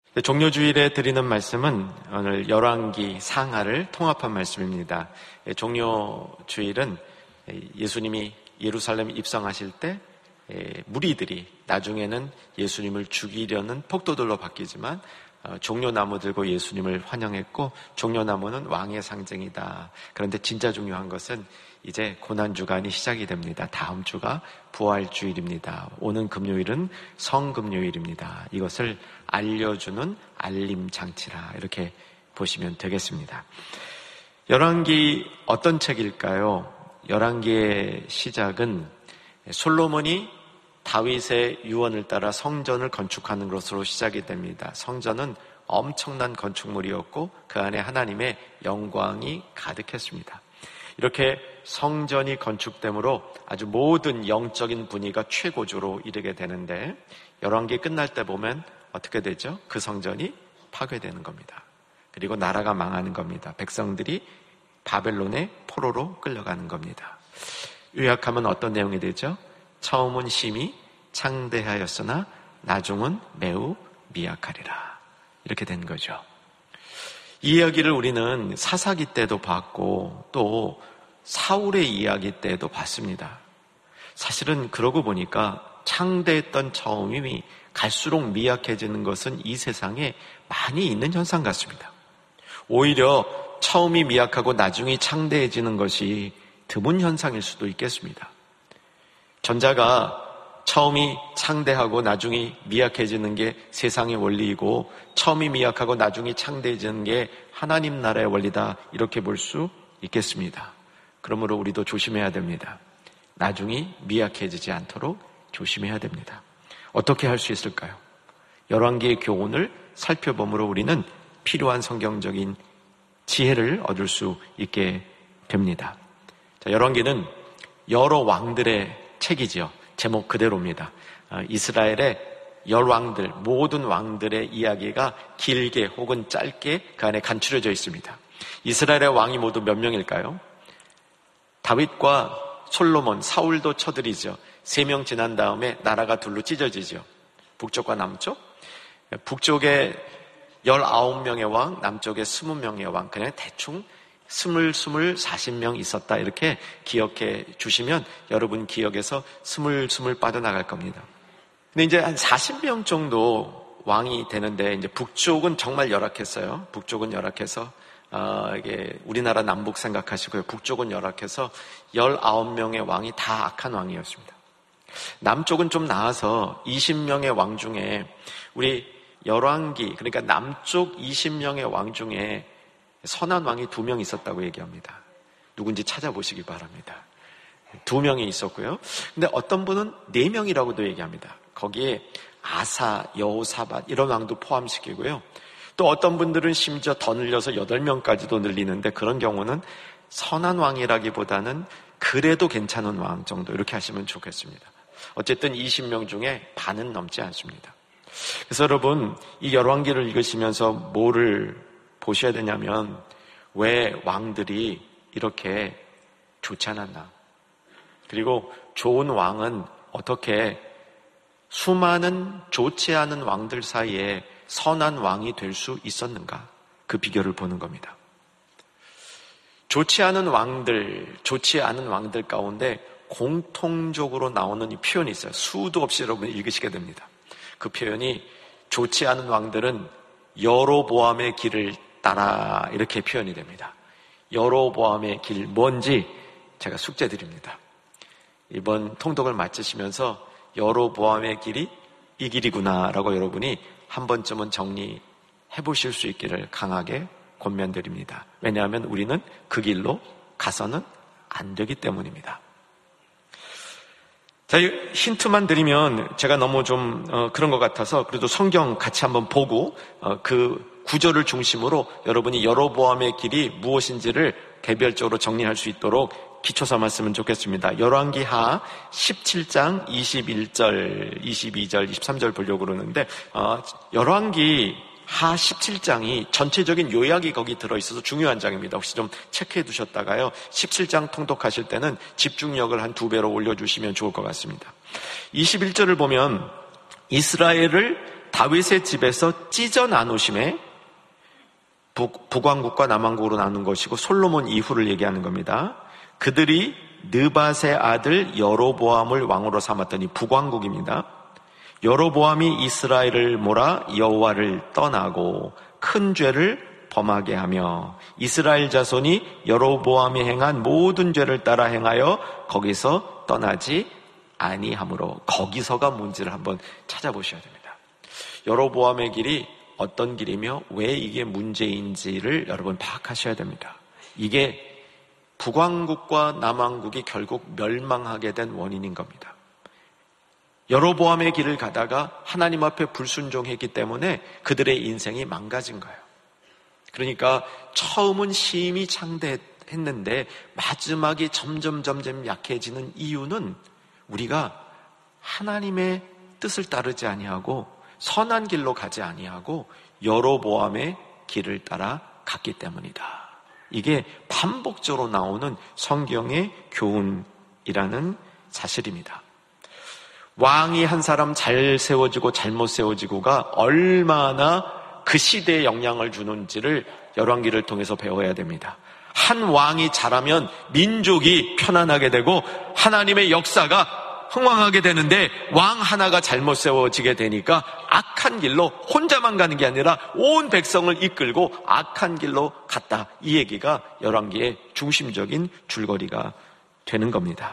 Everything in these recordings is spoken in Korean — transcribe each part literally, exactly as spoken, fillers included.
종료주일에 드리는 말씀은 오늘 열왕기 상하를 통합한 말씀입니다. 종료주일은 예수님이 예루살렘에 입성하실 때 무리들이 나중에는 예수님을 죽이려는 폭도들로 바뀌지만 종려나무 들고 예수님을 환영했고, 종려나무는 왕의 상징이다. 그런데 진짜 중요한 것은 이제 고난주간이 시작이 됩니다. 다음 주가 부활주일입니다. 오는 금요일은 성금요일입니다. 이것을 알려주는 알림장치라, 이렇게 보시면 되겠습니다. 열왕기 어떤 책일까요? 열왕기의 시작은 솔로몬이 다윗의 유언을 따라 성전을 건축하는 것으로 시작이 됩니다. 성전은 엄청난 건축물이었고 그 안에 하나님의 영광이 가득했습니다. 이렇게 성전이 건축됨으로 아주 모든 영적인 분위기가 최고조로 이르게 되는데, 열왕기 끝날 때 보면 어떻게 되죠? 그 성전이 파괴되는 겁니다. 그리고 나라가 망하는 겁니다. 백성들이 바벨론의 포로로 끌려가는 겁니다. 요약하면 어떤 내용이 되죠? 처음은 심히 창대하였으나 나중은 매우 미약하리라. 이렇게 된 거죠. 이 이야기를 우리는 사사기 때도 봤고 또 사울의 이야기 때도 봤습니다. 사실은 그러고 보니까 창대했던 처음이 갈수록 미약해지는 것은 이 세상에 많이 있는 현상 같습니다. 오히려 처음이 미약하고 나중이 창대해지는 것이 드문 현상일 수도 있겠습니다. 전자가 처음이 창대하고 나중이 미약해지는 게 세상의 원리이고, 처음이 미약하고 나중이 창대해지는 게 하나님 나라의 원리다, 이렇게 볼 수 있겠습니다. 그러므로 우리도 조심해야 됩니다. 나중이 미약해지지 않도록 조심해야 됩니다. 어떻게 할 수 있을까요? 열왕기의 교훈을 살펴보므로 우리는 필요한 성경적인 지혜를 얻을 수 있게 됩니다. 자, 열왕기는 여러 왕들의 책이지요. 제목 그대로입니다. 이스라엘의 열 왕들, 모든 왕들의 이야기가 길게 혹은 짧게 그 안에 간추려져 있습니다. 이스라엘의 왕이 모두 몇 명일까요? 다윗과 솔로몬, 사울도 쳐들이죠. 세 명 지난 다음에 나라가 둘로 찢어지죠. 북쪽과 남쪽. 북쪽에 열아홉 명의 왕, 남쪽에 스무 명의 왕. 그냥 대충 스물, 스물, 사십 명 있었다, 이렇게 기억해 주시면 여러분 기억에서 스물, 스물 빠져나갈 겁니다. 근데 이제 한 사십 명 정도 왕이 되는데, 이제 북쪽은 정말 열악했어요. 북쪽은 열악해서, 어, 이게 우리나라 남북 생각하시고요. 북쪽은 열악해서 열아홉 명의 왕이 다 악한 왕이었습니다. 남쪽은 좀 나아서 이십 명의 왕 중에 우리 열왕기, 그러니까 남쪽 이십 명의 왕 중에 선한 왕이 두 명 있었다고 얘기합니다. 누군지 찾아보시기 바랍니다. 두 명이 있었고요. 근데 어떤 분은 네 명이라고도 얘기합니다. 거기에 아사, 여호사밧 이런 왕도 포함시키고요. 또 어떤 분들은 심지어 더 늘려서 여덟 명까지도 늘리는데, 그런 경우는 선한 왕이라기보다는 그래도 괜찮은 왕 정도, 이렇게 하시면 좋겠습니다. 어쨌든 이십 명 중에 반은 넘지 않습니다. 그래서 여러분, 이 열왕기를 읽으시면서 뭐를 보셔야 되냐면, 왜 왕들이 이렇게 좋지 않았나? 그리고 좋은 왕은 어떻게 수많은 좋지 않은 왕들 사이에 선한 왕이 될 수 있었는가? 그 비결을 보는 겁니다. 좋지 않은 왕들, 좋지 않은 왕들 가운데 공통적으로 나오는 이 표현이 있어요. 수도 없이 여러분 읽으시게 됩니다. 그 표현이, 좋지 않은 왕들은 여로보암의 길을 따라, 이렇게 표현이 됩니다. 여로보암의 길, 뭔지 제가 숙제 드립니다. 이번 통독을 마치시면서 여로보암의 길이 이 길이구나 라고 여러분이 한 번쯤은 정리해 보실 수 있기를 강하게 권면드립니다. 왜냐하면 우리는 그 길로 가서는 안 되기 때문입니다. 자, 힌트만 드리면 제가 너무 좀 어, 그런 것 같아서 그래도 성경 같이 한번 보고 어, 그 구절을 중심으로 여러분이 여로보암의 길이 무엇인지를 개별적으로 정리할 수 있도록 기초 삼았으면 좋겠습니다. 열왕기하 십칠 장 이십일 절, 이십이 절, 이십삼 절 보려고 그러는데, 어, 열왕기하 십칠 장이 전체적인 요약이 거기 들어있어서 중요한 장입니다. 혹시 좀 체크해 두셨다가요, 십칠 장 통독하실 때는 집중력을 한 두 배로 올려주시면 좋을 것 같습니다. 이십일 절을 보면 이스라엘을 다윗의 집에서 찢어 나누심에 북, 북왕국과 남왕국으로 나눈 것이고 솔로몬 이후를 얘기하는 겁니다. 그들이 느밧의 아들 여로보암을 왕으로 삼았더니 북왕국입니다. 여로보암이 이스라엘을 몰아 여호와를 떠나고 큰 죄를 범하게 하며 이스라엘 자손이 여로보암이 행한 모든 죄를 따라 행하여 거기서 떠나지 아니하므로, 거기서가 뭔지를 한번 찾아보셔야 됩니다. 여로보암의 길이 어떤 길이며 왜 이게 문제인지를 여러분 파악하셔야 됩니다. 이게 북왕국과 남왕국이 결국 멸망하게 된 원인인 겁니다. 여로보암의 길을 가다가 하나님 앞에 불순종했기 때문에 그들의 인생이 망가진 거예요. 그러니까 처음은 심히 창대했는데 마지막에 점점 점점 약해지는 이유는 우리가 하나님의 뜻을 따르지 아니하고 선한 길로 가지 아니하고 여로보암의 길을 따라 갔기 때문이다. 이게 반복적으로 나오는 성경의 교훈이라는 사실입니다. 왕이 한 사람 잘 세워지고 잘못 세워지고가 얼마나 그 시대에 영향을 주는지를 열왕기를 통해서 배워야 됩니다. 한 왕이 잘하면 민족이 편안하게 되고 하나님의 역사가 흥왕하게 되는데 왕 하나가 잘못 세워지게 되니까 악한 길로 혼자만 가는 게 아니라 온 백성을 이끌고 악한 길로 갔다. 이 얘기가 열왕기의 중심적인 줄거리가 되는 겁니다.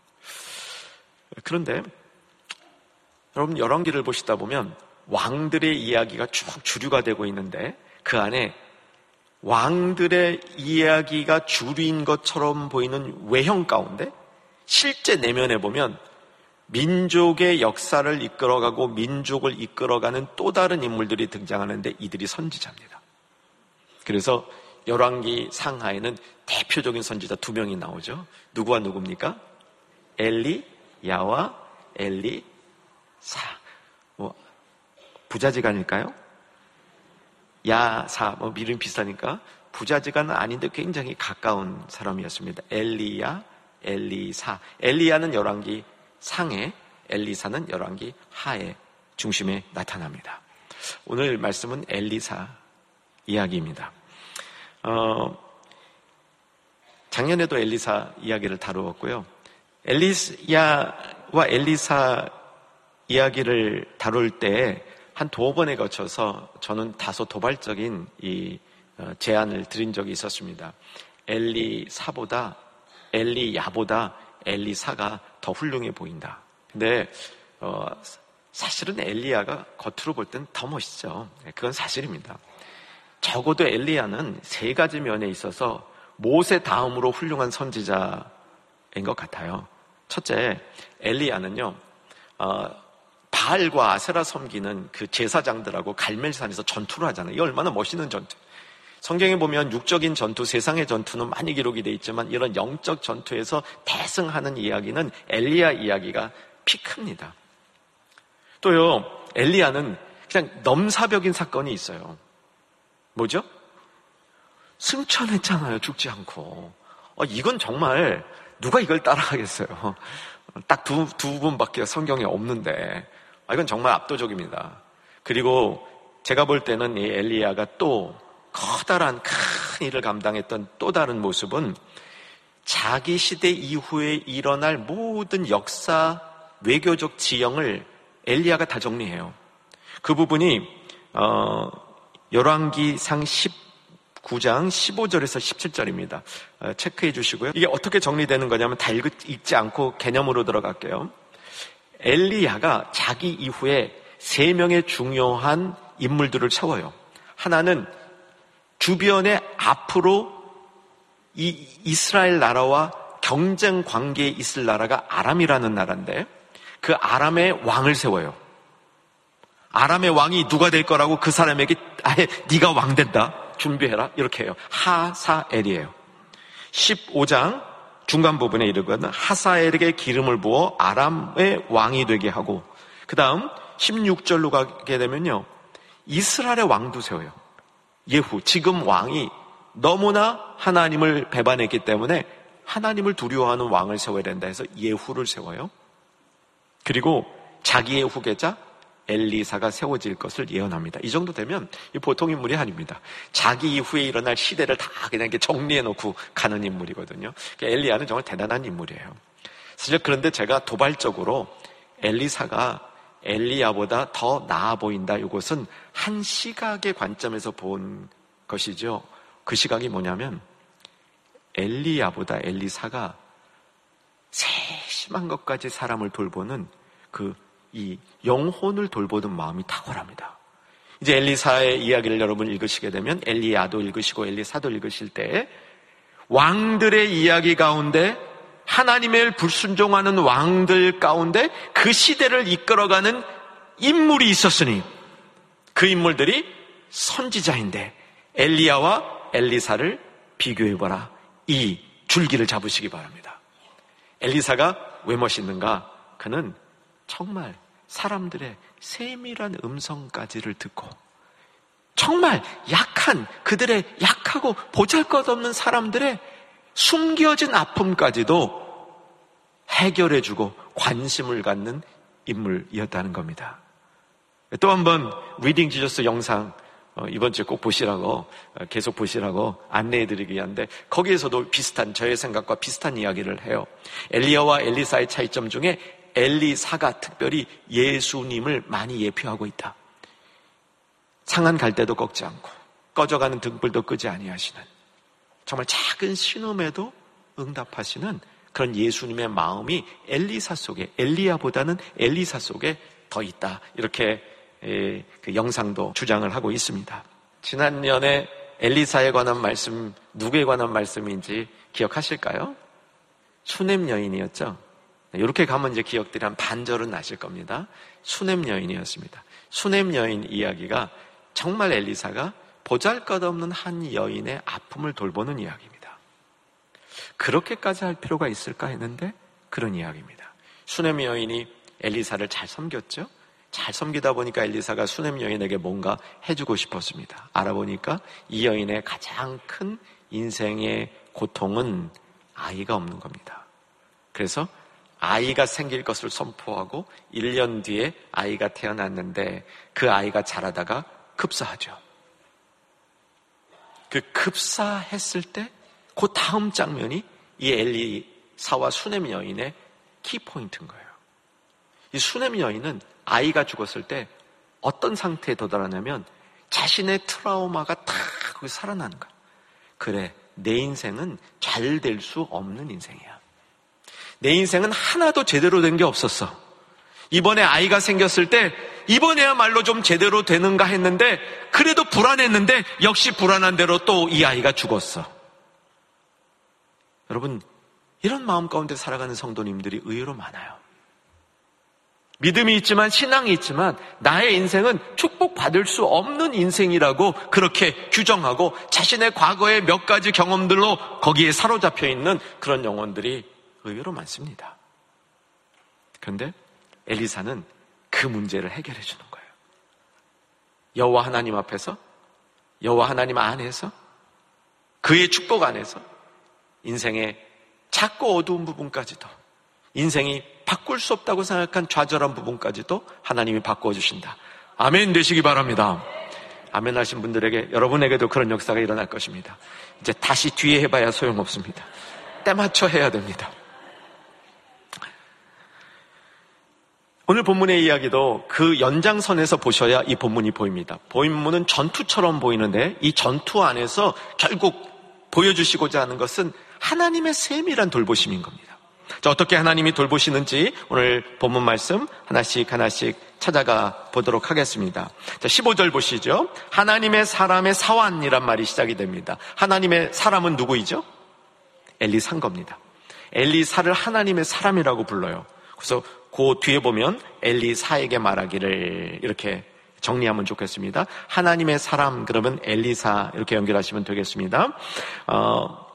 그런데 여러분 열왕기를 보시다 보면 왕들의 이야기가 쭉 주류가 되고 있는데 그 안에 왕들의 이야기가 주류인 것처럼 보이는 외형 가운데 실제 내면에 보면 민족의 역사를 이끌어가고 민족을 이끌어가는 또 다른 인물들이 등장하는데 이들이 선지자입니다. 그래서 열왕기 상하에는 대표적인 선지자 두 명이 나오죠. 누구와 누구입니까? 엘리야와 엘리사. 뭐 부자지간일까요? 야사, 뭐 이름 비슷하니까 부자지간은 아닌데 굉장히 가까운 사람이었습니다. 엘리야, 엘리사. 엘리야는 열왕기 상해, 엘리사는 열왕기 하해 중심에 나타납니다. 오늘 말씀은 엘리사 이야기입니다. 어, 작년에도 엘리사 이야기를 다루었고요. 엘리야와 엘리사 이야기를 다룰 때 한 두 번에 거쳐서 저는 다소 도발적인 이 제안을 드린 적이 있었습니다. 엘리사보다 엘리야보다 엘리사가 더 훌륭해 보인다. 근데 어, 사실은 엘리야가 겉으로 볼 땐 더 멋있죠. 그건 사실입니다. 적어도 엘리야는 세 가지 면에 있어서 모세 다음으로 훌륭한 선지자인 것 같아요. 첫째, 엘리야는요 어, 바알과 아세라 섬기는 그 제사장들하고 갈멜산에서 전투를 하잖아요. 이게 얼마나 멋있는 전투. 성경에 보면 육적인 전투, 세상의 전투는 많이 기록이 되어 있지만 이런 영적 전투에서 대승하는 이야기는 엘리야 이야기가 피 큽니다. 또요, 엘리야는 그냥 넘사벽인 사건이 있어요. 뭐죠? 승천했잖아요. 죽지 않고. 어, 이건 정말 누가 이걸 따라가겠어요. 딱 두, 두 분밖에 성경에 없는데 아, 이건 정말 압도적입니다. 그리고 제가 볼 때는 이 엘리야가 또 커다란 큰 일을 감당했던 또 다른 모습은 자기 시대 이후에 일어날 모든 역사 외교적 지형을 엘리야가 다 정리해요. 그 부분이 어, 열왕기상 십구 장 십오 절에서 십칠 절입니다. 어, 체크해 주시고요. 이게 어떻게 정리되는 거냐면 다 읽, 읽지 않고 개념으로 들어갈게요. 엘리야가 자기 이후에 세 명의 중요한 인물들을 세워요. 하나는 주변에 앞으로 이 이스라엘 나라와 경쟁 관계에 있을 나라가 아람이라는 나라인데 그 아람의 왕을 세워요. 아람의 왕이 누가 될 거라고 그 사람에게 아예 네가 왕 된다. 준비해라. 이렇게 해요. 하사엘이에요. 십오 장 중간 부분에 이르거든 하사엘에게 기름을 부어 아람의 왕이 되게 하고 그 다음 십육 절로 가게 되면요. 이스라엘의 왕도 세워요. 예후, 지금 왕이 너무나 하나님을 배반했기 때문에 하나님을 두려워하는 왕을 세워야 된다 해서 예후를 세워요. 그리고 자기의 후계자 엘리사가 세워질 것을 예언합니다. 이 정도 되면 보통 인물이 아닙니다. 자기 이후에 일어날 시대를 다 그냥 이렇게 정리해놓고 가는 인물이거든요. 엘리야는 정말 대단한 인물이에요. 사실 그런데 제가 도발적으로 엘리사가 엘리야보다 더 나아 보인다. 이것은 한 시각의 관점에서 본 것이죠. 그 시각이 뭐냐면 엘리야보다 엘리사가 세심한 것까지 사람을 돌보는 그 이 영혼을 돌보는 마음이 탁월합니다. 이제 엘리사의 이야기를 여러분 읽으시게 되면 엘리야도 읽으시고 엘리사도 읽으실 때 왕들의 이야기 가운데 하나님의 불순종하는 왕들 가운데 그 시대를 이끌어가는 인물이 있었으니 그 인물들이 선지자인데 엘리야와 엘리사를 비교해봐라. 이 줄기를 잡으시기 바랍니다. 엘리사가 왜 멋있는가? 그는 정말 사람들의 세밀한 음성까지를 듣고 정말 약한 그들의 약하고 보잘것없는 사람들의 숨겨진 아픔까지도 해결해주고 관심을 갖는 인물이었다는 겁니다. 또 한번 리딩 지저스 영상 이번 주에 꼭 보시라고 계속 보시라고 안내해드리기 위한데 거기에서도 비슷한 저의 생각과 비슷한 이야기를 해요. 엘리야와 엘리사의 차이점 중에 엘리사가 특별히 예수님을 많이 예표하고 있다. 상한 갈 때도 꺾지 않고 꺼져가는 등불도 끄지 아니하시는 정말 작은 신음에도 응답하시는 그런 예수님의 마음이 엘리사 속에 엘리야보다는 엘리사 속에 더 있다. 이렇게 그 영상도 주장을 하고 있습니다. 지난년에 엘리사에 관한 말씀 누구에 관한 말씀인지 기억하실까요? 수넴 여인이었죠. 이렇게 가면 이제 기억들이 한 반절은 나실 겁니다. 수넴 여인이었습니다. 수넴 여인 이야기가 정말 엘리사가 보잘것없는 한 여인의 아픔을 돌보는 이야기입니다. 그렇게까지 할 필요가 있을까 했는데 그런 이야기입니다. 수넴 여인이 엘리사를 잘 섬겼죠. 잘 섬기다 보니까 엘리사가 수넴 여인에게 뭔가 해주고 싶었습니다. 알아보니까 이 여인의 가장 큰 인생의 고통은 아이가 없는 겁니다. 그래서 아이가 생길 것을 선포하고 일 년 뒤에 아이가 태어났는데 그 아이가 자라다가 급사하죠. 그 급사했을 때 그 다음 장면이 이 엘리사와 수넴 여인의 키포인트인 거예요. 이 수넴 여인은 아이가 죽었을 때 어떤 상태에 도달하냐면 자신의 트라우마가 다 거기 살아나는 거야. 그래, 내 인생은 잘 될 수 없는 인생이야. 내 인생은 하나도 제대로 된 게 없었어. 이번에 아이가 생겼을 때 이번에야말로 좀 제대로 되는가 했는데 그래도 불안했는데 역시 불안한 대로 또 이 아이가 죽었어. 여러분, 이런 마음 가운데 살아가는 성도님들이 의외로 많아요. 믿음이 있지만 신앙이 있지만 나의 인생은 축복받을 수 없는 인생이라고 그렇게 규정하고 자신의 과거의 몇 가지 경험들로 거기에 사로잡혀 있는 그런 영혼들이 의외로 많습니다. 그런데 엘리사는 그 문제를 해결해 주는 거예요. 여호와 하나님 앞에서, 여호와 하나님 안에서, 그의 축복 안에서 인생의 작고 어두운 부분까지도, 인생이 바꿀 수 없다고 생각한 좌절한 부분까지도 하나님이 바꾸어 주신다. 아멘 되시기 바랍니다. 아멘 하신 분들에게, 여러분에게도 그런 역사가 일어날 것입니다. 이제 다시 뒤에 해봐야 소용없습니다. 때 맞춰 해야 됩니다. 오늘 본문의 이야기도 그 연장선에서 보셔야 이 본문이 보입니다. 본문은 전투처럼 보이는데 이 전투 안에서 결국 보여주시고자 하는 것은 하나님의 세밀한 돌보심인 겁니다. 자, 어떻게 하나님이 돌보시는지 오늘 본문 말씀 하나씩 하나씩 찾아가 보도록 하겠습니다. 자, 십오 절 보시죠. 하나님의 사람의 사환이란 말이 시작이 됩니다. 하나님의 사람은 누구이죠? 엘리사인 겁니다. 엘리사를 하나님의 사람이라고 불러요. 그래서 그 뒤에 보면 엘리사에게 말하기를 이렇게 정리하면 좋겠습니다. 하나님의 사람 그러면 엘리사 이렇게 연결하시면 되겠습니다. 어,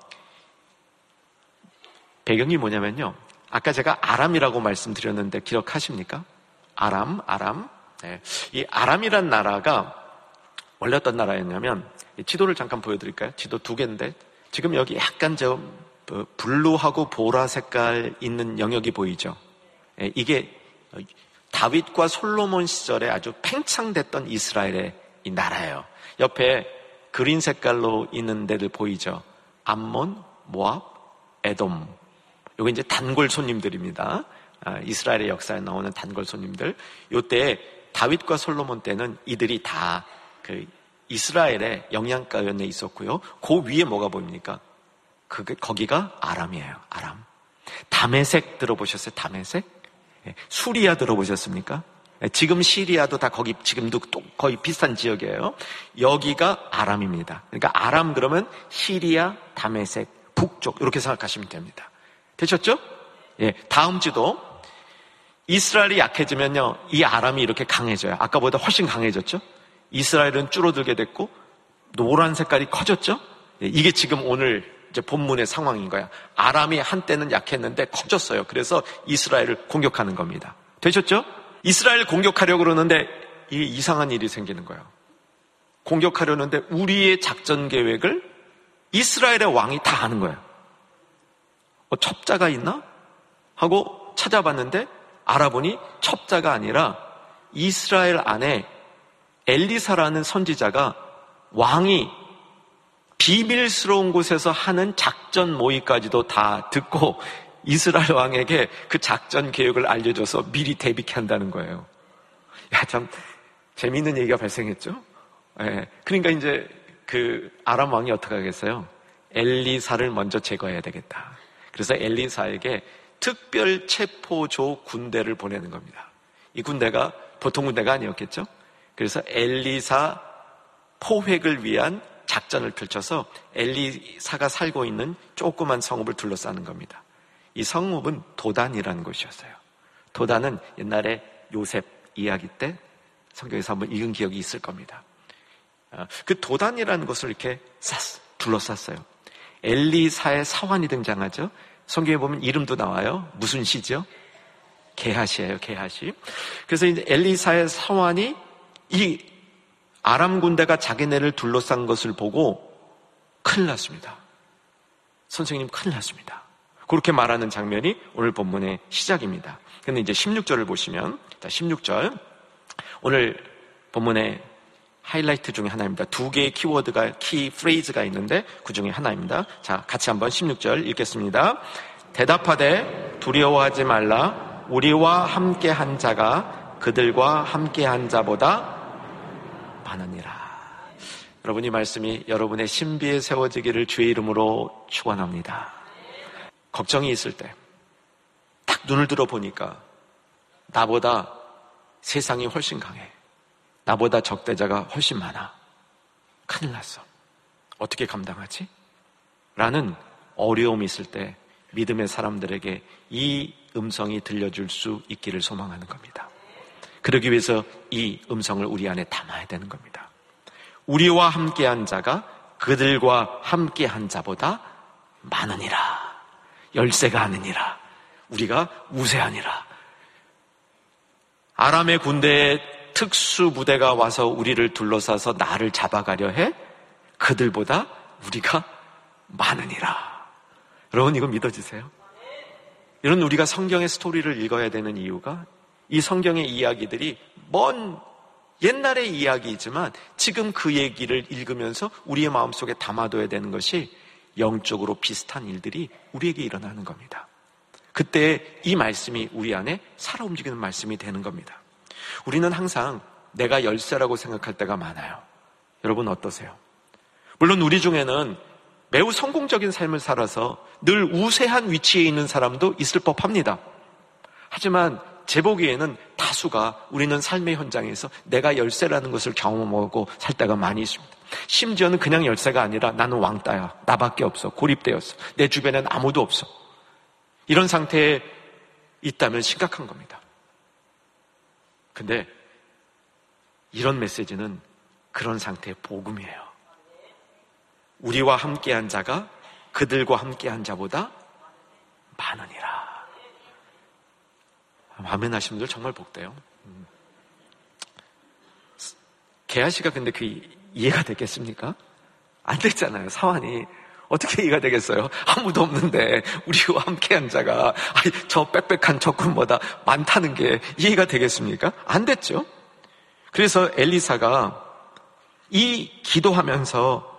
배경이 뭐냐면요. 아까 제가 아람이라고 말씀드렸는데 기억하십니까? 아람, 아람. 네. 이 아람이란 나라가 원래 어떤 나라였냐면 지도를 잠깐 보여드릴까요? 지도 두 개인데 지금 여기 약간 저 블루하고 보라 색깔 있는 영역이 보이죠? 네. 이게 다윗과 솔로몬 시절에 아주 팽창됐던 이스라엘의 이 나라예요. 옆에 그린 색깔로 있는 데들 보이죠? 암몬, 모압, 에돔. 요게 이제 단골 손님들입니다. 아, 이스라엘의 역사에 나오는 단골 손님들. 요때 다윗과 솔로몬 때는 이들이 다 그 이스라엘의 영향가에 있었고요. 그 위에 뭐가 보입니까? 그게 거기가 아람이에요. 아람. 다메섹 들어보셨어요? 다메섹? 수리아 들어보셨습니까? 지금 시리아도 다 거기 지금도 거의 비슷한 지역이에요. 여기가 아람입니다. 그러니까 아람 그러면 시리아, 다메섹, 북쪽 이렇게 생각하시면 됩니다. 되셨죠? 예, 다음 지도 이스라엘이 약해지면요, 이 아람이 이렇게 강해져요. 아까보다 훨씬 강해졌죠? 이스라엘은 줄어들게 됐고 노란 색깔이 커졌죠? 예, 이게 지금 오늘 이제 본문의 상황인 거야. 아람이 한때는 약했는데 커졌어요. 그래서 이스라엘을 공격하는 겁니다. 되셨죠? 이스라엘 공격하려고 그러는데 이게 이상한 일이 생기는 거예요. 공격하려는데 우리의 작전 계획을 이스라엘의 왕이 다 아는 거예요. 어, 첩자가 있나? 하고 찾아봤는데 알아보니 첩자가 아니라 이스라엘 안에 엘리사라는 선지자가 왕이 비밀스러운 곳에서 하는 작전 모의까지도 다 듣고 이스라엘 왕에게 그 작전 계획을 알려줘서 미리 대비케 한다는 거예요. 야, 참 재미있는 얘기가 발생했죠? 예, 그러니까 이제 그 아람 왕이 어떻게 하겠어요? 엘리사를 먼저 제거해야 되겠다. 그래서 엘리사에게 특별 체포조 군대를 보내는 겁니다. 이 군대가 보통 군대가 아니었겠죠? 그래서 엘리사 포획을 위한 작전을 펼쳐서 엘리사가 살고 있는 조그만 성읍을 둘러싸는 겁니다. 이 성읍은 도단이라는 곳이었어요. 도단은 옛날에 요셉 이야기 때 성경에서 한번 읽은 기억이 있을 겁니다. 그 도단이라는 곳을 이렇게 쌌, 둘러쌌어요. 엘리사의 사환이 등장하죠. 성경에 보면 이름도 나와요. 무슨 시죠? 게하시예요. 게하시. 그래서 이제 엘리사의 사환이 이 아람 군대가 자기네를 둘러싼 것을 보고 큰일 났습니다. 선생님 큰일 났습니다. 그렇게 말하는 장면이 오늘 본문의 시작입니다. 근데 이제 십육 절을 보시면, 자, 십육 절. 오늘 본문의 하이라이트 중에 하나입니다. 두 개의 키워드가, 키 프레이즈가 있는데 그 중에 하나입니다. 자, 같이 한번 십육 절 읽겠습니다. 대답하되 두려워하지 말라. 우리와 함께 한 자가 그들과 함께 한 자보다 많으니라. 여러분, 이 말씀이 여러분의 신비에 세워지기를 주의 이름으로 축원합니다. 걱정이 있을 때 딱 눈을 들어 보니까 나보다 세상이 훨씬 강해. 나보다 적대자가 훨씬 많아. 큰일 났어. 어떻게 감당하지? 라는 어려움이 있을 때 믿음의 사람들에게 이 음성이 들려줄 수 있기를 소망하는 겁니다. 그러기 위해서 이 음성을 우리 안에 담아야 되는 겁니다. 우리와 함께한 자가 그들과 함께한 자보다 많으니라. 열세가 아니니라. 우리가 우세하니라. 아람의 군대에 특수 부대가 와서 우리를 둘러싸서 나를 잡아가려 해. 그들보다 우리가 많으니라. 여러분, 이거 믿어지세요? 이런 우리가 성경의 스토리를 읽어야 되는 이유가 이 성경의 이야기들이 먼 옛날의 이야기이지만 지금 그 얘기를 읽으면서 우리의 마음속에 담아둬야 되는 것이 영적으로 비슷한 일들이 우리에게 일어나는 겁니다. 그때 이 말씀이 우리 안에 살아 움직이는 말씀이 되는 겁니다. 우리는 항상 내가 열세라고 생각할 때가 많아요. 여러분 어떠세요? 물론 우리 중에는 매우 성공적인 삶을 살아서 늘 우세한 위치에 있는 사람도 있을 법합니다. 하지만 제 보기에는 다수가 우리는 삶의 현장에서 내가 열세라는 것을 경험하고 살 때가 많이 있습니다. 심지어는 그냥 열세가 아니라 나는 왕따야. 나밖에 없어. 고립되었어. 내 주변엔 아무도 없어. 이런 상태에 있다면 심각한 겁니다. 근데 이런 메시지는 그런 상태의 복음이에요. 우리와 함께한 자가 그들과 함께한 자보다 많으니라. 아멘 하시는 분들 정말 복돼요. 음. 게하시가 근데 그 이해가 됐겠습니까? 안 됐잖아요. 사환이 어떻게 이해가 되겠어요? 아무도 없는데 우리와 함께한 자가 아니, 저 빽빽한 적군보다 많다는 게 이해가 되겠습니까? 안 됐죠. 그래서 엘리사가 이 기도하면서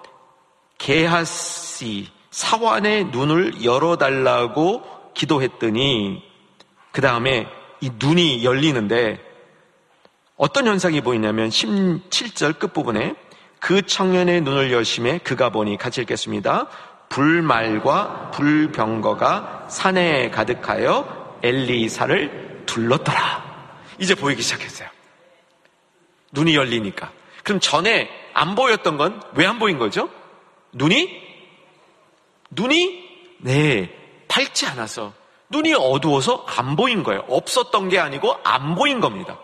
게하시 사환의 눈을 열어달라고 기도했더니 그 다음에 이 눈이 열리는데 어떤 현상이 보이냐면 십칠 절 끝부분에 그 청년의 눈을 여심해 그가 보니 같이 읽겠습니다. 불말과 불병거가 산에 가득하여 엘리사를 둘렀더라. 이제 보이기 시작했어요. 눈이 열리니까. 그럼 전에 안 보였던 건 왜 안 보인 거죠? 눈이? 눈이? 네, 밝지 않아서. 눈이 어두워서 안 보인 거예요. 없었던 게 아니고 안 보인 겁니다.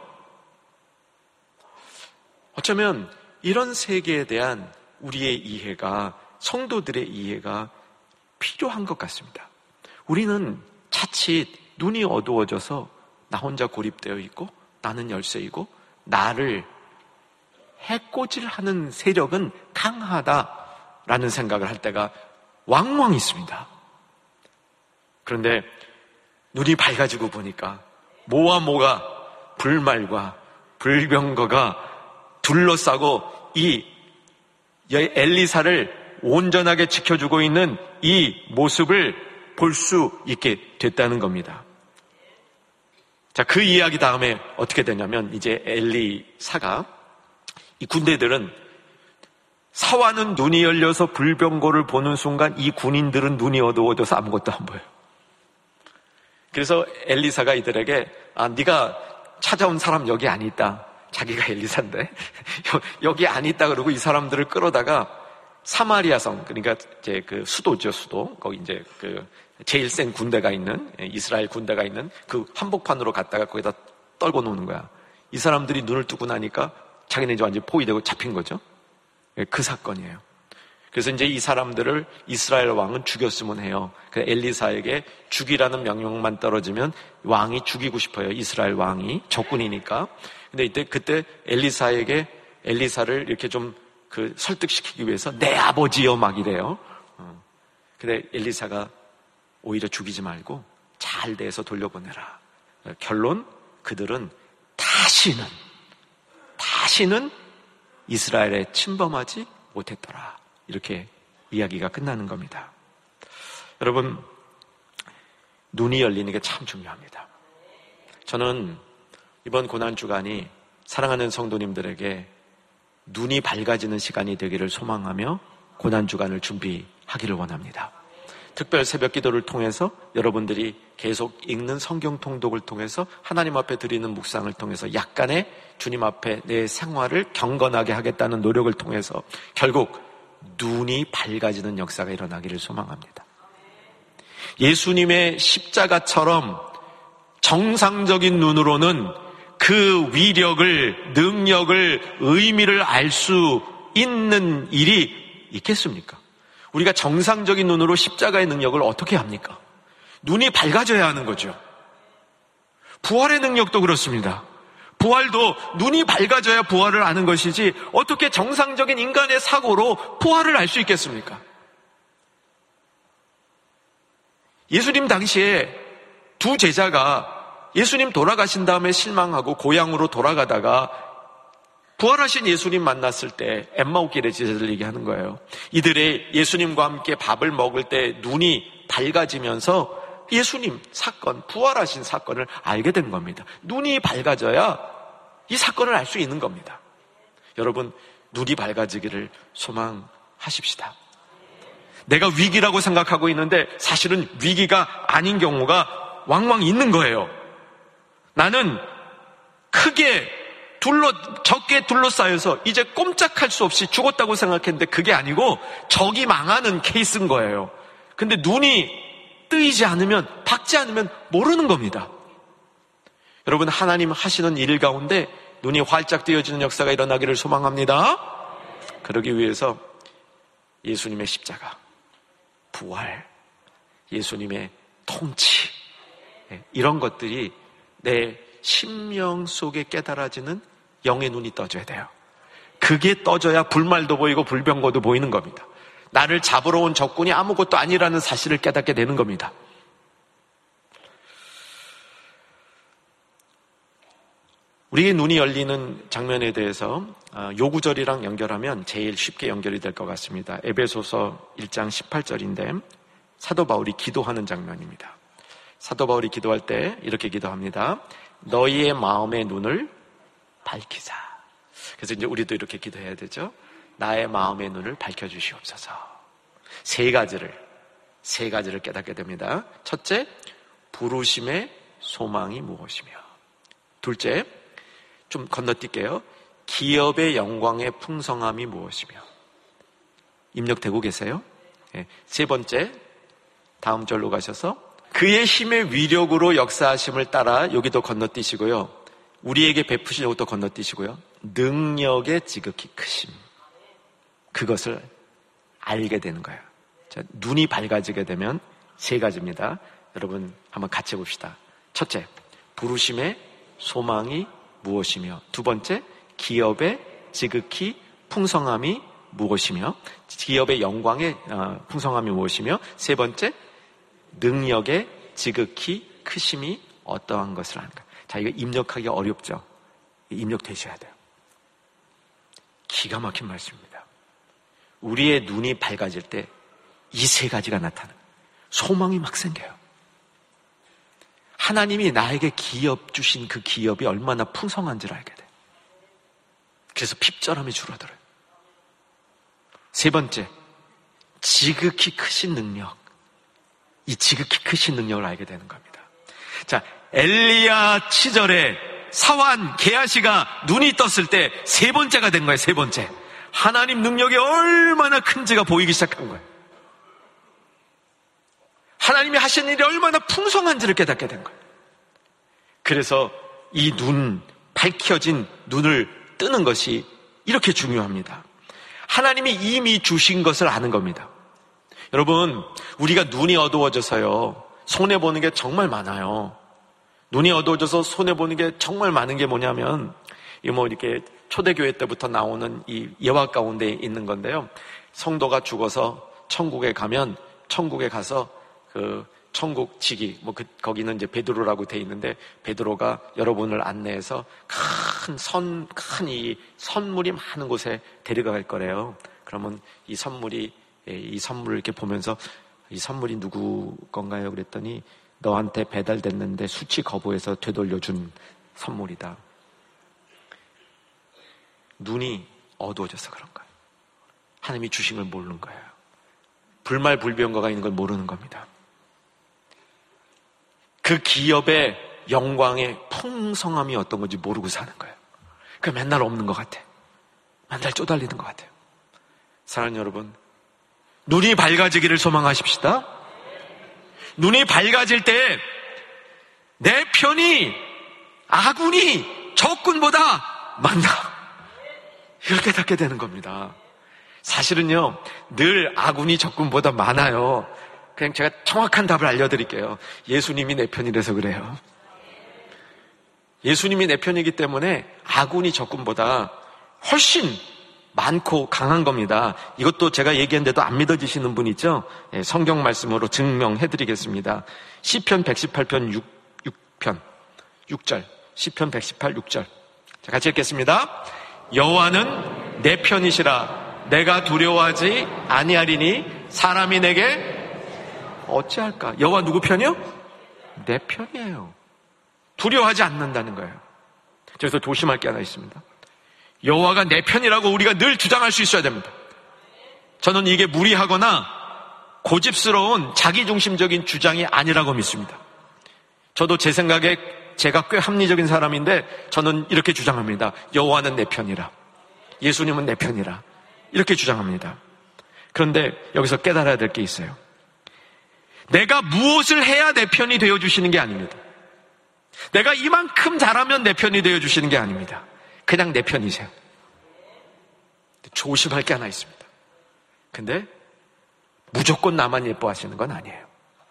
어쩌면 이런 세계에 대한 우리의 이해가, 성도들의 이해가 필요한 것 같습니다. 우리는 자칫 눈이 어두워져서 나 혼자 고립되어 있고 나는 열쇠이고 나를 해코지하는 세력은 강하다라는 생각을 할 때가 왕왕 있습니다. 그런데 눈이 밝아지고 보니까 뭐와 뭐가 불말과 불병거가 둘러싸고 이 엘리사를 온전하게 지켜주고 있는 이 모습을 볼 수 있게 됐다는 겁니다. 자, 그 이야기 다음에 어떻게 되냐면 이제 엘리사가 이 군대들은 사환은 눈이 열려서 불병거를 보는 순간 이 군인들은 눈이 어두워져서 아무것도 안 보여요. 그래서 엘리사가 이들에게 아, 네가 찾아온 사람 여기 안 있다. 자기가 엘리사인데 여기 안 있다 그러고 이 사람들을 끌어다가 사마리아 성, 그러니까 이제 그 수도죠, 수도. 거기 이제 그 제일 센 군대가 있는, 이스라엘 군대가 있는 그 한복판으로 갔다가 거기다 떨궈 놓는 거야. 이 사람들이 눈을 뜨고 나니까 자기네 이제 완전히 포위되고 잡힌 거죠. 그 사건이에요. 그래서 이제 이 사람들을 이스라엘 왕은 죽였으면 해요. 그 엘리사에게 죽이라는 명령만 떨어지면 왕이 죽이고 싶어요. 이스라엘 왕이 적군이니까. 근데 이때 그때 엘리사에게 엘리사를 이렇게 좀 그 설득시키기 위해서 내 아버지여 막 이래요. 어. 근데 엘리사가 오히려 죽이지 말고 잘 대해서 돌려보내라. 결론 그들은 다시는 다시는 이스라엘에 침범하지 못했더라. 이렇게 이야기가 끝나는 겁니다. 여러분, 눈이 열리는 게 참 중요합니다. 저는 이번 고난주간이 사랑하는 성도님들에게 눈이 밝아지는 시간이 되기를 소망하며 고난주간을 준비하기를 원합니다. 특별 새벽 기도를 통해서 여러분들이 계속 읽는 성경 통독을 통해서 하나님 앞에 드리는 묵상을 통해서 약간의 주님 앞에 내 생활을 경건하게 하겠다는 노력을 통해서 결국 눈이 밝아지는 역사가 일어나기를 소망합니다. 예수님의 십자가처럼 정상적인 눈으로는 그 위력을, 능력을, 의미를 알 수 있는 일이 있겠습니까? 우리가 정상적인 눈으로 십자가의 능력을 어떻게 합니까? 눈이 밝아져야 하는 거죠. 부활의 능력도 그렇습니다. 부활도 눈이 밝아져야 부활을 아는 것이지 어떻게 정상적인 인간의 사고로 부활을 알 수 있겠습니까? 예수님 당시에 두 제자가 예수님 돌아가신 다음에 실망하고 고향으로 돌아가다가 부활하신 예수님 만났을 때 엠마오길의 제자들 얘기하는 거예요. 이들의 예수님과 함께 밥을 먹을 때 눈이 밝아지면서 예수님 사건, 부활하신 사건을 알게 된 겁니다. 눈이 밝아져야 이 사건을 알 수 있는 겁니다. 여러분, 눈이 밝아지기를 소망하십시다. 내가 위기라고 생각하고 있는데 사실은 위기가 아닌 경우가 왕왕 있는 거예요. 나는 크게 둘러, 적게 둘러싸여서 이제 꼼짝할 수 없이 죽었다고 생각했는데 그게 아니고 적이 망하는 케이스인 거예요. 근데 눈이 뜨이지 않으면, 밝지 않으면 모르는 겁니다. 여러분, 하나님 하시는 일 가운데 눈이 활짝 뜨여지는 역사가 일어나기를 소망합니다. 그러기 위해서 예수님의 십자가, 부활, 예수님의 통치, 이런 것들이 내 심령 속에 깨달아지는 영의 눈이 떠져야 돼요. 그게 떠져야 불말도 보이고 불병거도 보이는 겁니다. 나를 잡으러 온 적군이 아무것도 아니라는 사실을 깨닫게 되는 겁니다. 우리의 눈이 열리는 장면에 대해서 요구절이랑 연결하면 제일 쉽게 연결이 될 것 같습니다. 에베소서 일 장 십팔 절인데 사도 바울이 기도하는 장면입니다. 사도 바울이 기도할 때 이렇게 기도합니다. 너희의 마음의 눈을 밝히자. 그래서 이제 우리도 이렇게 기도해야 되죠. 나의 마음의 눈을 밝혀주시옵소서. 세 가지를, 세 가지를 깨닫게 됩니다. 첫째, 부르심의 소망이 무엇이며. 둘째, 좀 건너뛸게요. 기업의 영광의 풍성함이 무엇이며. 입력되고 계세요? 네. 세 번째, 다음 절로 가셔서 그의 힘의 위력으로 역사하심을 따라 여기도 건너뛰시고요. 우리에게 베푸신 것도 건너뛰시고요. 능력의 지극히 크심. 그것을 알게 되는 거예요. 자, 눈이 밝아지게 되면 세 가지입니다. 여러분 한번 같이 해봅시다. 첫째, 부르심의 소망이 무엇이며. 두 번째, 기업의 지극히 풍성함이 무엇이며. 기업의 영광의 풍성함이 무엇이며. 세 번째, 능력의 지극히 크심이 어떠한 것을 하는가. 자, 이거 입력하기 어렵죠? 입력되셔야 돼요. 기가 막힌 말씀입니다. 우리의 눈이 밝아질 때 이 세 가지가 나타나요. 소망이 막 생겨요. 하나님이 나에게 기업 주신 그 기업이 얼마나 풍성한지를 알게 돼요. 그래서 핍절함이 줄어들어요. 세 번째, 지극히 크신 능력. 이 지극히 크신 능력을 알게 되는 겁니다. 자, 엘리야 시절에 사환 게하시가 눈이 떴을 때 세 번째가 된 거예요. 세 번째, 하나님 능력이 얼마나 큰지가 보이기 시작한 거예요. 하나님이 하신 일이 얼마나 풍성한지를 깨닫게 된 거예요. 그래서 이 눈, 밝혀진 눈을 뜨는 것이 이렇게 중요합니다. 하나님이 이미 주신 것을 아는 겁니다. 여러분, 우리가 눈이 어두워져서요, 손해보는 게 정말 많아요. 눈이 어두워져서 손해보는 게 정말 많은 게 뭐냐면, 이 뭐 이렇게 초대교회 때부터 나오는 이 예화 가운데 있는 건데요. 성도가 죽어서 천국에 가면, 천국에 가서 그 천국 지기, 뭐 그, 거기는 이제 베드로라고 돼 있는데, 베드로가 여러분을 안내해서 큰 선, 큰 이 선물이 많은 곳에 데려갈 거래요. 그러면 이 선물이, 이 선물을 이렇게 보면서 이 선물이 누구 건가요? 그랬더니 너한테 배달됐는데 수치 거부해서 되돌려준 선물이다. 눈이 어두워져서 그런 거예요. 하나님이 주신 걸 모르는 거예요. 불말불변거가 있는 걸 모르는 겁니다. 그 기업의 영광의 풍성함이 어떤 건지 모르고 사는 거예요. 그 맨날 없는 것 같아. 맨날 쪼달리는 것 같아요. 사랑하는 여러분, 눈이 밝아지기를 소망하십시다. 눈이 밝아질 때 내 편이 아군이 적군보다 많다. 이걸 깨닫게 되는 겁니다. 사실은요, 늘 아군이 적군보다 많아요. 그냥 제가 정확한 답을 알려드릴게요. 예수님이 내 편이라서 그래요. 예수님이 내 편이기 때문에 아군이 적군보다 훨씬 많고 강한 겁니다. 이것도 제가 얘기했는데도 안 믿어지시는 분 있죠? 예, 성경 말씀으로 증명해드리겠습니다. 시편 백십팔 편 육, 육 편 육 절, 시편 백십팔 육 절. 자, 같이 읽겠습니다. 여호와는 내 편이시라. 내가 두려워하지 아니하리니 사람이 내게 어찌할까? 여호와 누구 편이요? 내 편이에요. 두려워하지 않는다는 거예요. 그래서 조심할 게 하나 있습니다. 여호와가 내 편이라고 우리가 늘 주장할 수 있어야 됩니다. 저는 이게 무리하거나 고집스러운 자기중심적인 주장이 아니라고 믿습니다. 저도 제 생각에 제가 꽤 합리적인 사람인데 저는 이렇게 주장합니다. 여호와는 내 편이라. 예수님은 내 편이라. 이렇게 주장합니다. 그런데 여기서 깨달아야 될 게 있어요. 내가 무엇을 해야 내 편이 되어주시는 게 아닙니다. 내가 이만큼 잘하면 내 편이 되어주시는 게 아닙니다. 그냥 내 편이세요. 조심할 게 하나 있습니다. 근데 무조건 나만 예뻐하시는 건 아니에요.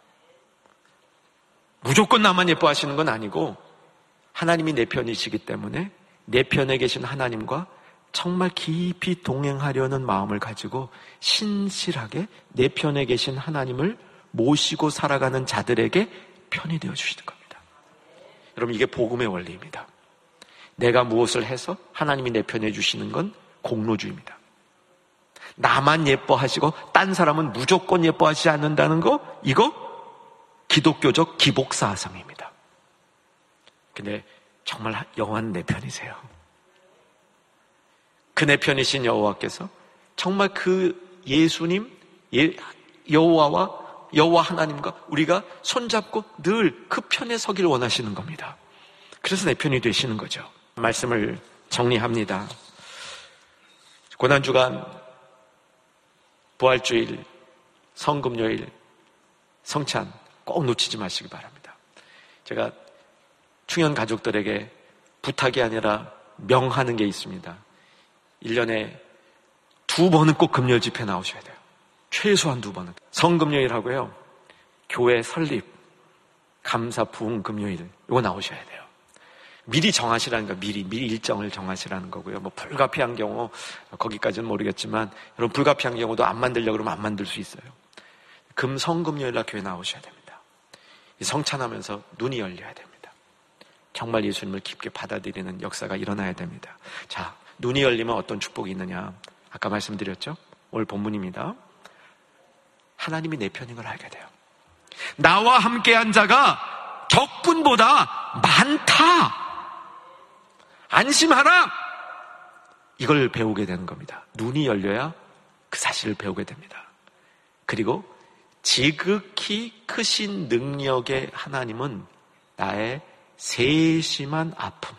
무조건 나만 예뻐하시는 건 아니고 하나님이 내 편이시기 때문에 내 편에 계신 하나님과 정말 깊이 동행하려는 마음을 가지고 신실하게 내 편에 계신 하나님을 모시고 살아가는 자들에게 편이 되어 주시는 겁니다. 여러분, 이게 복음의 원리입니다. 내가 무엇을 해서 하나님이 내 편에 주시는 건 공로주의입니다. 나만 예뻐하시고 딴 사람은 무조건 예뻐하시지 않는다는 거, 이거 기독교적 기복사상입니다. 근데 정말 여호와는 내 편이세요. 그 내 편이신 여호와께서 정말 그 예수님, 예, 여호와와 여호와 하나님과 우리가 손잡고 늘 그 편에 서기를 원하시는 겁니다. 그래서 내 편이 되시는 거죠. 말씀을 정리합니다. 고난주간, 부활주일, 성금요일, 성찬 꼭 놓치지 마시기 바랍니다. 제가 충현 가족들에게 부탁이 아니라 명하는 게 있습니다. 일 년에 두 번은 꼭 금요일 집회 나오셔야 돼요. 최소한 두 번은. 성금요일하고요, 교회 설립, 감사 부흥 금요일, 이거 나오셔야 돼요. 미리 정하시라는 거, 미리, 미리 일정을 정하시라는 거고요. 뭐, 불가피한 경우, 거기까지는 모르겠지만, 여러분, 불가피한 경우도 안 만들려고 그러면 안 만들 수 있어요. 금, 성, 금요일 날 교회 나오셔야 됩니다. 이 성찬하면서 눈이 열려야 됩니다. 정말 예수님을 깊게 받아들이는 역사가 일어나야 됩니다. 자, 눈이 열리면 어떤 축복이 있느냐? 아까 말씀드렸죠? 오늘 본문입니다. 하나님이 내 편인 걸 알게 돼요. 나와 함께한 자가 적군보다 많다. 안심하라. 이걸 배우게 되는 겁니다. 눈이 열려야 그 사실을 배우게 됩니다. 그리고 지극히 크신 능력의 하나님은 나의 세심한 아픔,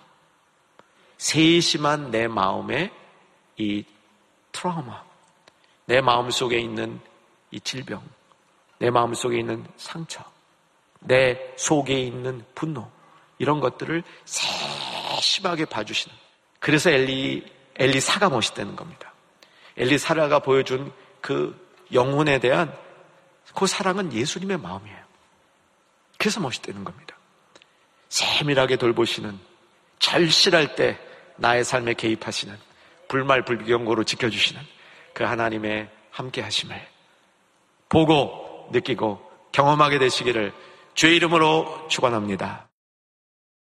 세심한 내 마음의 이 트라우마, 내 마음 속에 있는 이 질병, 내 마음 속에 있는 상처, 내 속에 있는 분노, 이런 것들을 세심하게 봐주시는, 그래서 엘리, 엘리사가 멋있다는 겁니다. 엘리사라가 보여준 그 영혼에 대한 그 사랑은 예수님의 마음이에요. 그래서 멋있다는 겁니다. 세밀하게 돌보시는, 절실할 때 나의 삶에 개입하시는, 불말불경고로 지켜주시는 그 하나님의 함께 하심을 보고 느끼고 경험하게 되시기를 주의 이름으로 축원합니다.